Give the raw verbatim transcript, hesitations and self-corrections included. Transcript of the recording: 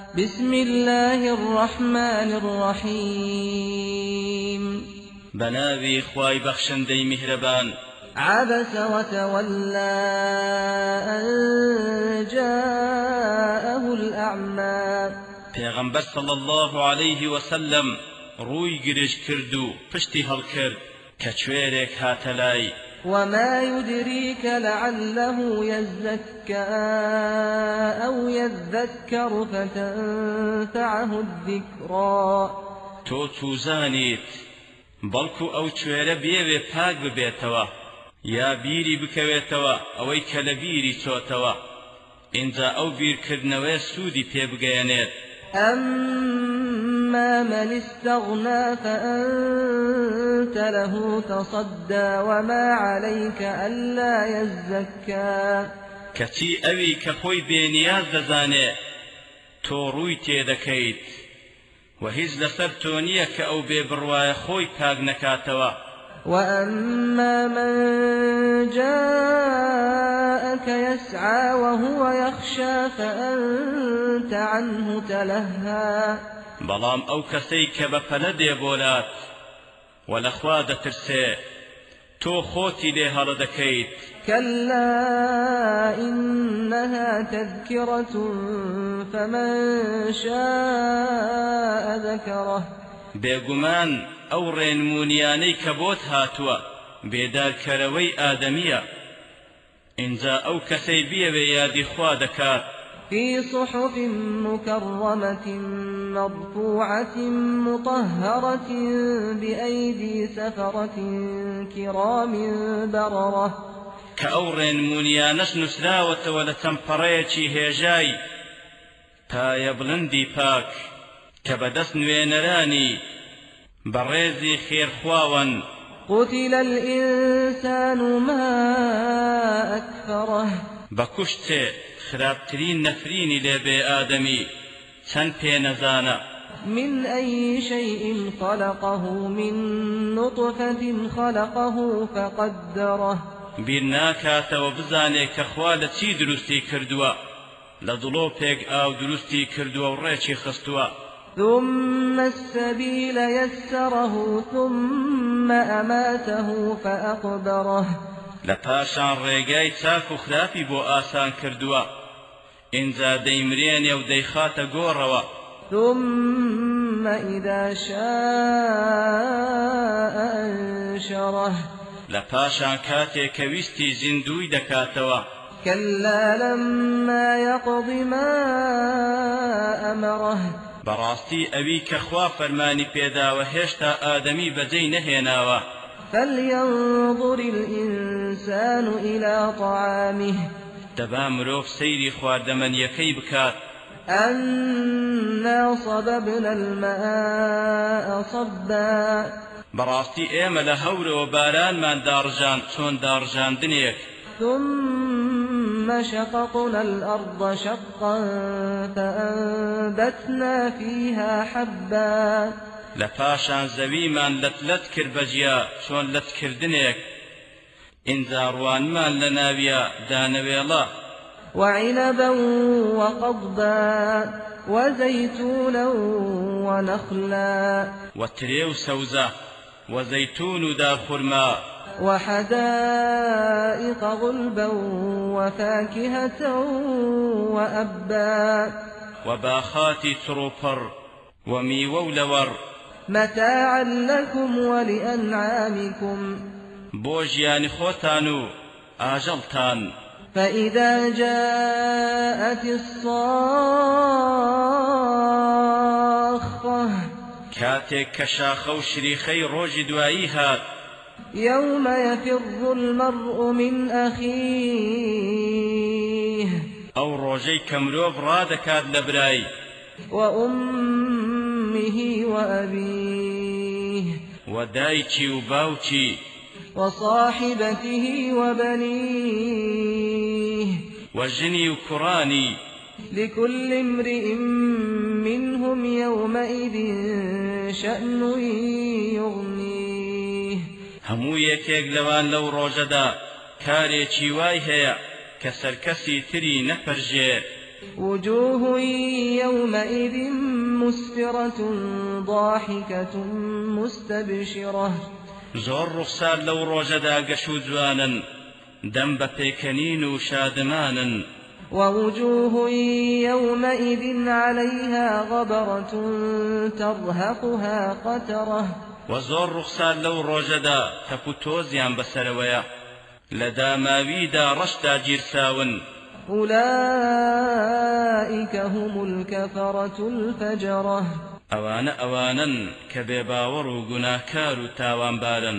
بسم الله الرحمن الرحيم بناوي خواي بخشندي مهربان عبس وتولى أن جاءه الأعمى پیغمبر صلى الله عليه وسلم روي گرش كردو پشتی هل کرد كچويرك هاتلاي وما يدريك لعله يزكى أو يذكر فتنفعه الذكرى تو توزانيت بلكو او چويره بيوه پاك ببيتوا يا بيري بكويتوا اوي كالبيري چوتوا انجا او بير كردنوه سودي پي بگيانيت أما من استغنى فأنت له تصدى وما عليك ألا يزكى كتي اوي كخوي بينياز دزاني تو روي تيدكيت وهز لسرتونية كأو ببرواي خوي پاق نكاتوا وأما من جاءك يسعى وهو يخشى فأنت عنه تلهى بلام أو كسيك بفلدي بولات ولخوا دترسي تو خوتي ليها لدكيت كلا إنها تذكرة فمن شاء ذكره بيقمان أو رينمونياني كبوت هاتوا بيدار كروي آدمية إنزا أو كسيبية بيادي خوا دكات في صحف مكرمة مرفوعة مطهرة بأيدي سفرة كرام بررة كأورين مونيانش نسراوة ولتنبريتي هيجاي تا يبلندي باك كبدس نوينراني بريزي خير خواون قتل الإنسان ما أكفره بكشت خرابترين نفريني لبي آدمي چن پي نزانا من أي شيء خلقه من نطفة خلقه فقدره بيرناكات وبزاني كخوالة چي درستي كردوا لدلو پيك آو درستي كردوا وريشي خستوا ثم السبيل يسره ثم أماته فأقبره لپاشان ريگاي چاكو خلافي بو آسان كردوا انزا ديمرين يو ديخات قوروا ثم إذا شاء أنشره لپاشان كاتي كويستي زندوي دكاتوا كلا لما يقض ما أمره براستي أبي كخوا فرماني بيدا وهشتا آدمي بجي نهيناوا فلينظر الإنسان إلى طعامه دبا مروف سيري خواردمن يكي بكات أنا صببنا الماء صبا براستي ايما لهور وباران من دارجان چون دارجان دنيك ثم شققنا الأرض شقا فأنبتنا فيها حبا لپاشان زويمان لتلت كربجيا چون لت كردنيك انزاروان مان لناويا دانويلا وعنبا وقضبا وزيتونا ونخلا وتريو سوزا وزيتون دا خرما وحدائق غلبا وفاكهة وأبا وباخات تروبر وميوولور متاعا لكم ولأنعامكم بوجيان خوتانو آجلتان فإذا جاءت الصاخة كاتك كشاخ وشريخي روج دوائيها يوم يفر المرء من أخيه أو روجي كمروف رادكاد لبراي وأمه وأبيه ودايتي وباوتي وصاحبته وبنيه وجني وكراني لكل امرئ منهم يومئذ شأن يغنيه همو يكيك لوان لو روجدا كاريكي واي هيا كسركسي تري نفرجي وجوه يومئذ يومئذ مسفرة ضاحكة مستبشرة زۆر ڕوخسار لەو ڕۆژەدا گەش و جوانن دەم بە پێکەنین و شادمانن ووجوه يومئذ عليها غبرة ترهقها قترة وزۆر ڕوخسار لەو ڕۆژەدا تەپ و تۆزیان بەسەرەوەیە لە داماویدا ڕەشدا گیرساون أولئك هم الكفرة الفجرة ئەوانە ئەوانن کە بێباوەڕ و گوناهکار و تاوانبارن